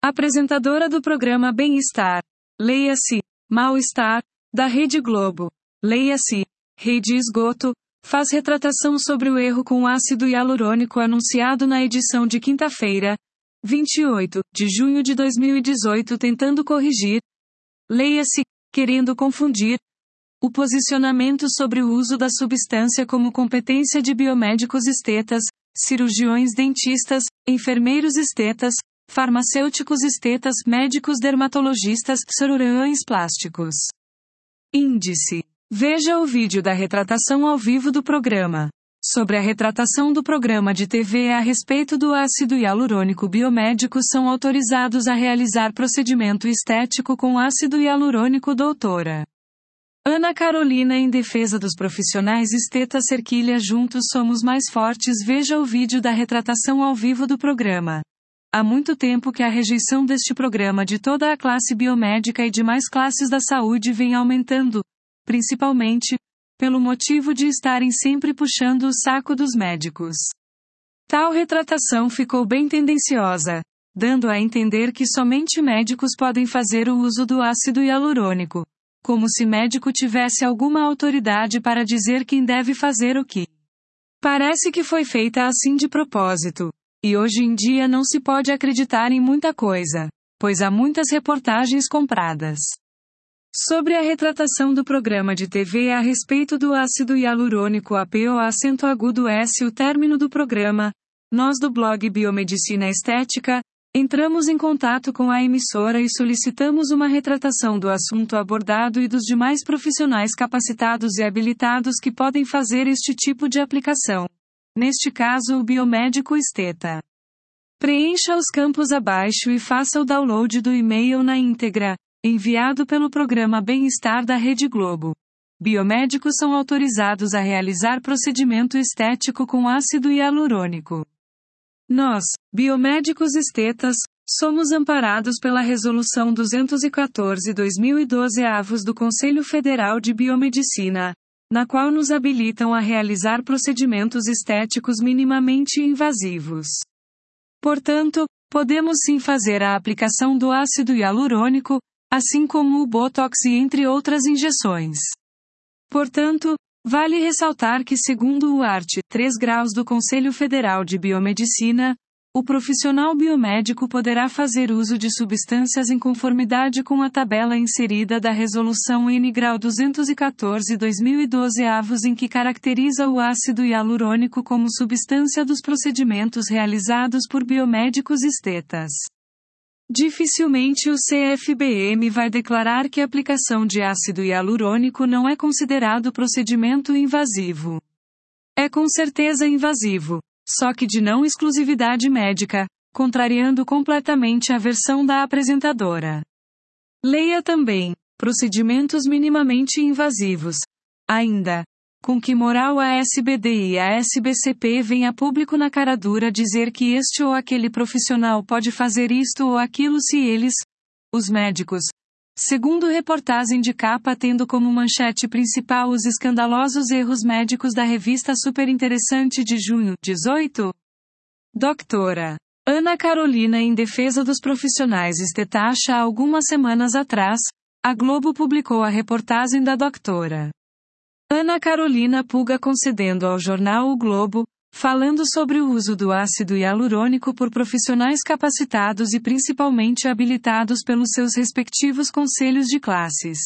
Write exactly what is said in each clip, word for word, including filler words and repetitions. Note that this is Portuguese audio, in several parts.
Apresentadora do programa Bem-Estar. Leia-se. Mal-Estar, da Rede Globo. Leia-se. Rede Esgoto, faz retratação sobre o erro com ácido hialurônico anunciado na edição de quinta-feira, vinte e oito de junho de dois mil e dezoito, tentando corrigir. Leia-se. Querendo confundir. O posicionamento sobre o uso da substância como competência de biomédicos estetas, cirurgiões dentistas, enfermeiros estetas, farmacêuticos estetas, médicos dermatologistas, cirurgiões plásticos. Índice. Veja o vídeo da retratação ao vivo do programa. Sobre a retratação do programa de T V a respeito do ácido hialurônico, biomédicos são autorizados a realizar procedimento estético com ácido hialurônico. Doutora Ana Carolina em defesa dos profissionais estetas. Cerquilha Juntos somos mais fortes. Veja o vídeo da retratação ao vivo do programa. Há muito tempo que a rejeição deste programa de toda a classe biomédica e demais classes da saúde vem aumentando, principalmente pelo motivo de estarem sempre puxando o saco dos médicos. Tal retratação ficou bem tendenciosa, dando a entender que somente médicos podem fazer o uso do ácido hialurônico, como se médico tivesse alguma autoridade para dizer quem deve fazer o que. Parece que foi feita assim de propósito. E hoje em dia não se pode acreditar em muita coisa, pois há muitas reportagens compradas. Sobre a retratação do programa de T V a respeito do ácido hialurônico, A P O acento agudo S, o término do programa, nós do blog Biomedicina Estética, entramos em contato com a emissora e solicitamos uma retratação do assunto abordado e dos demais profissionais capacitados e habilitados que podem fazer este tipo de aplicação. Neste caso, o biomédico esteta. Preencha os campos abaixo e faça o download do e-mail na íntegra, enviado pelo programa Bem-Estar da Rede Globo. Biomédicos são autorizados a realizar procedimento estético com ácido hialurônico. Nós, biomédicos estetas, somos amparados pela Resolução duzentos e quatorze barra dois mil e doze avos do Conselho Federal de Biomedicina, na qual nos habilitam a realizar procedimentos estéticos minimamente invasivos. Portanto, podemos sim fazer a aplicação do ácido hialurônico, assim como o Botox e entre outras injeções. Portanto, vale ressaltar que, segundo o art. três graus do Conselho Federal de Biomedicina, o profissional biomédico poderá fazer uso de substâncias em conformidade com a tabela inserida da Resolução N grau duzentos e quatorze barra dois mil e doze avos, em que caracteriza o ácido hialurônico como substância dos procedimentos realizados por biomédicos estetas. Dificilmente o C F B M vai declarar que a aplicação de ácido hialurônico não é considerado procedimento invasivo. É com certeza invasivo, só que de não exclusividade médica, contrariando completamente a versão da apresentadora. Leia também, procedimentos minimamente invasivos. Ainda, com que moral a S B D e a S B C P vem a público na cara dura dizer que este ou aquele profissional pode fazer isto ou aquilo se eles, os médicos, segundo reportagem de capa tendo como manchete principal os escandalosos erros médicos da revista Super Interessante de junho, dezoito? Doutora Ana Carolina em defesa dos profissionais estetas. Há algumas semanas atrás, a Globo publicou a reportagem da doutora Ana Carolina Puga concedendo ao jornal O Globo, falando sobre o uso do ácido hialurônico por profissionais capacitados e principalmente habilitados pelos seus respectivos conselhos de classes.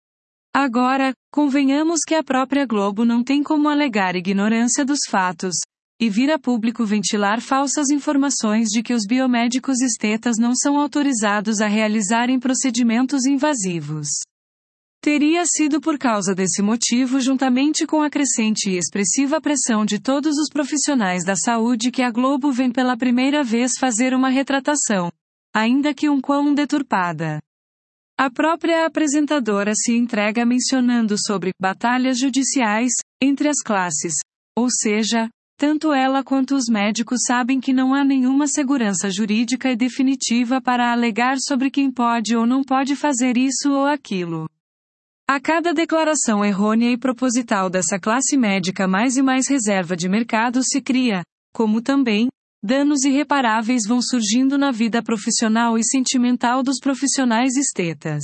Agora, convenhamos que a própria Globo não tem como alegar ignorância dos fatos, e vir a público ventilar falsas informações de que os biomédicos estetas não são autorizados a realizarem procedimentos invasivos. Teria sido por causa desse motivo, juntamente com a crescente e expressiva pressão de todos os profissionais da saúde, que a Globo vem pela primeira vez fazer uma retratação, ainda que um quão deturpada. A própria apresentadora se entrega mencionando sobre batalhas judiciais entre as classes, ou seja, tanto ela quanto os médicos sabem que não há nenhuma segurança jurídica e definitiva para alegar sobre quem pode ou não pode fazer isso ou aquilo. A cada declaração errônea e proposital dessa classe médica, mais e mais reserva de mercado se cria, como também, danos irreparáveis vão surgindo na vida profissional e sentimental dos profissionais estetas.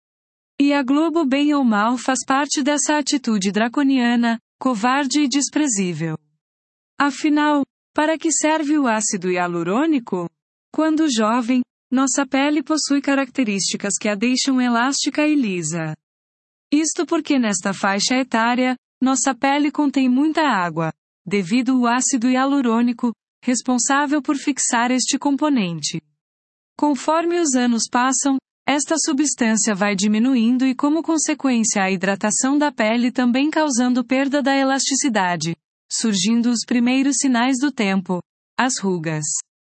E a Globo, bem ou mal, faz parte dessa atitude draconiana, covarde e desprezível. Afinal, para que serve o ácido hialurônico? Quando jovem, nossa pele possui características que a deixam elástica e lisa. Isto porque nesta faixa etária, nossa pele contém muita água, devido ao ácido hialurônico, responsável por fixar este componente. Conforme os anos passam, esta substância vai diminuindo e, como consequência, a hidratação da pele também causando perda da elasticidade, surgindo os primeiros sinais do tempo, as rugas.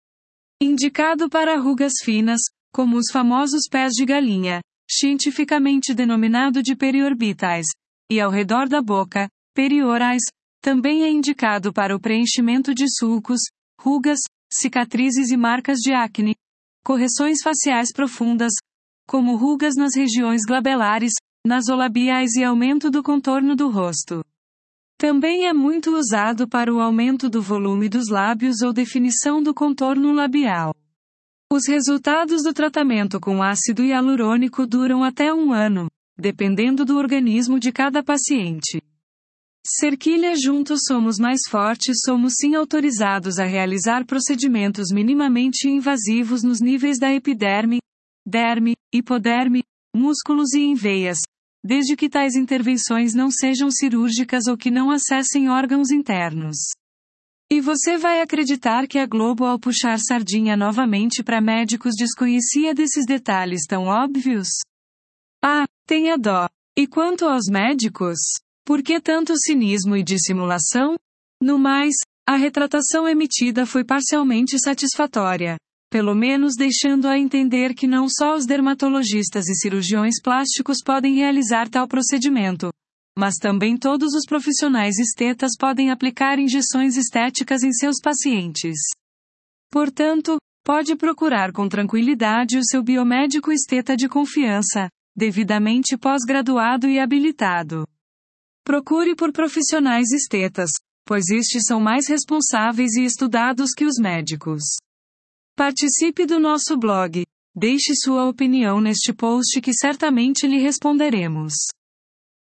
Indicado para rugas finas, como os famosos pés de galinha, cientificamente denominado de periorbitais, e ao redor da boca, periorais, também é indicado para o preenchimento de sulcos, rugas, cicatrizes e marcas de acne, correções faciais profundas, como rugas nas regiões glabelares, nasolabiais e aumento do contorno do rosto. Também é muito usado para o aumento do volume dos lábios ou definição do contorno labial. Os resultados do tratamento com ácido hialurônico duram até um ano, dependendo do organismo de cada paciente. Cerquilha Juntos Somos Mais Fortes somos sim autorizados a realizar procedimentos minimamente invasivos nos níveis da epiderme, derme, hipoderme, músculos e em veias, desde que tais intervenções não sejam cirúrgicas ou que não acessem órgãos internos. E você vai acreditar que a Globo, ao puxar sardinha novamente para médicos, desconhecia desses detalhes tão óbvios? Ah, tenha dó. E quanto aos médicos? Por que tanto cinismo e dissimulação? No mais, a retratação emitida foi parcialmente satisfatória, pelo menos deixando a entender que não só os dermatologistas e cirurgiões plásticos podem realizar tal procedimento, mas também todos os profissionais estetas podem aplicar injeções estéticas em seus pacientes. Portanto, pode procurar com tranquilidade o seu biomédico esteta de confiança, devidamente pós-graduado e habilitado. Procure por profissionais estetas, pois estes são mais responsáveis e estudados que os médicos. Participe do nosso blog. Deixe sua opinião neste post que certamente lhe responderemos.